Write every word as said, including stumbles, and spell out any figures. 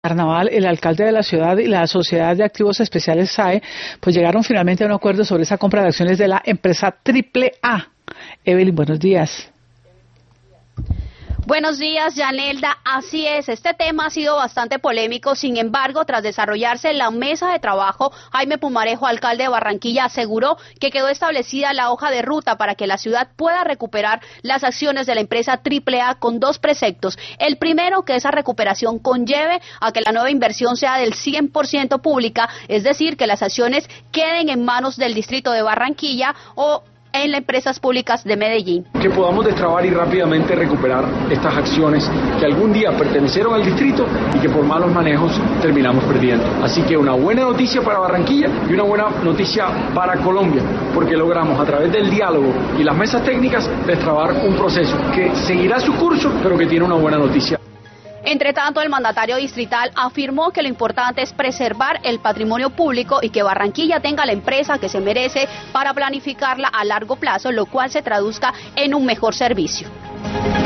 Carnaval, el alcalde de la ciudad y la Sociedad de Activos Especiales S A E, pues llegaron finalmente a un acuerdo sobre esa compra de acciones de la empresa Triple A. Evelyn, buenos días. Buenos días, Yanelda. Así es, este tema ha sido bastante polémico. Sin embargo, tras desarrollarse la mesa de trabajo, Jaime Pumarejo, alcalde de Barranquilla, aseguró que quedó establecida la hoja de ruta para que la ciudad pueda recuperar las acciones de la empresa Triple A con dos preceptos. El primero, que esa recuperación conlleve a que la nueva inversión sea del cien por ciento pública, es decir, que las acciones queden en manos del distrito de Barranquilla o en las empresas públicas de Medellín. Que podamos destrabar y rápidamente recuperar estas acciones que algún día pertenecieron al distrito y que por malos manejos terminamos perdiendo. Así que una buena noticia para Barranquilla y una buena noticia para Colombia, porque logramos a través del diálogo y las mesas técnicas destrabar un proceso que seguirá su curso, pero que tiene una buena noticia. Entre tanto, el mandatario distrital afirmó que lo importante es preservar el patrimonio público y que Barranquilla tenga la empresa que se merece para planificarla a largo plazo, lo cual se traduzca en un mejor servicio.